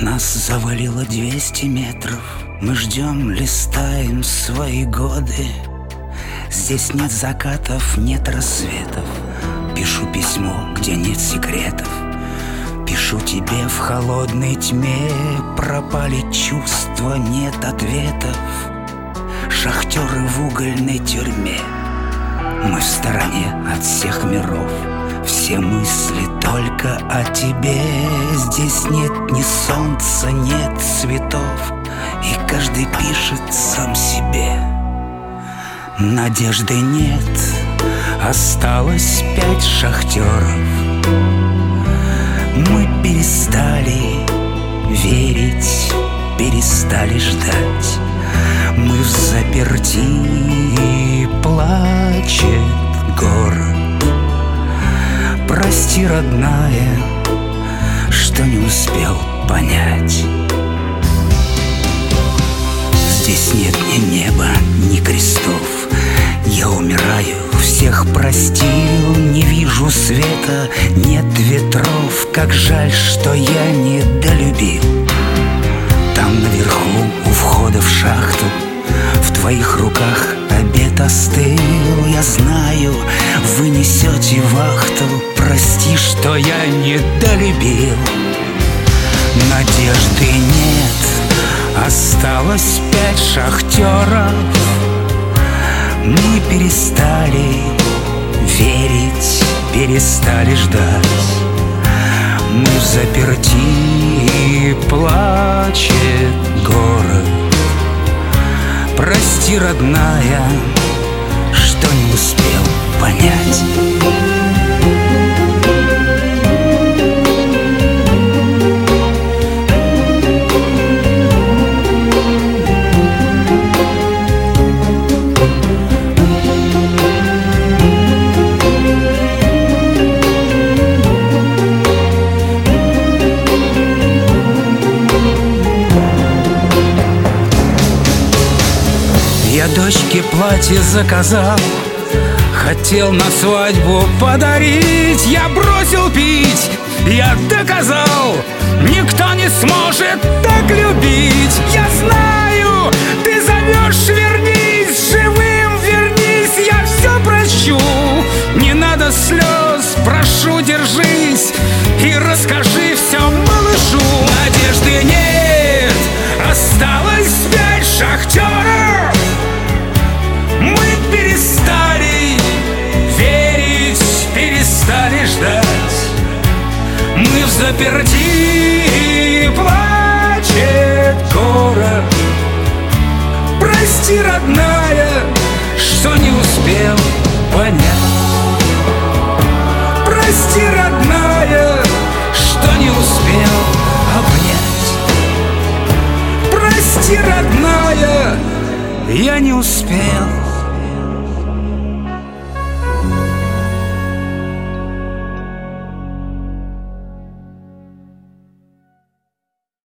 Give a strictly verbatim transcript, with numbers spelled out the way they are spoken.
Нас завалило двести метров. Мы ждем, листаем свои годы. Здесь нет закатов, нет рассветов. Пишу письмо, где нет секретов. Пишу тебе в холодной тьме. Пропали чувства, нет ответов. Шахтеры в угольной тюрьме. Мы в стороне от всех миров. Все мысли только о тебе. Здесь нет ни солнца, нет цветов. И каждый пишет сам себе. Надежды нет. Осталось пять шахтеров. Мы перестали верить, перестали ждать. Мы в заперти, и плачет город. Прости, родная, что не успел понять. Здесь нет ни неба, ни крестов. Я умираю, всех простил. Не вижу света, нет ветров. Как жаль, что я не долюбил. Там наверху, у входа в шахту, в твоих руках обед остыл. Я знаю, вы несете вахту. Прости, что я не долюбил. Надежды нет. Осталось пять шахтеров. Мы перестали верить, перестали ждать. Мы в заперти, и плачет город. Прости, родная, что не успел понять. Я дочке платье заказал, хотел на свадьбу подарить. Я бросил пить, я доказал, никто не сможет так любить. Я знаю, ты зовешь, вернись, живым вернись. Я все прощу, не надо слез, прошу, держись и расскажи все малышу. Надежды нет, осталось пять шахтеров. Мы перестали верить, перестали ждать. Мы в заперти, плачет город. Прости, родная, что не успел понять. Прости, родная, что не успел обнять. Прости, родная, я не успел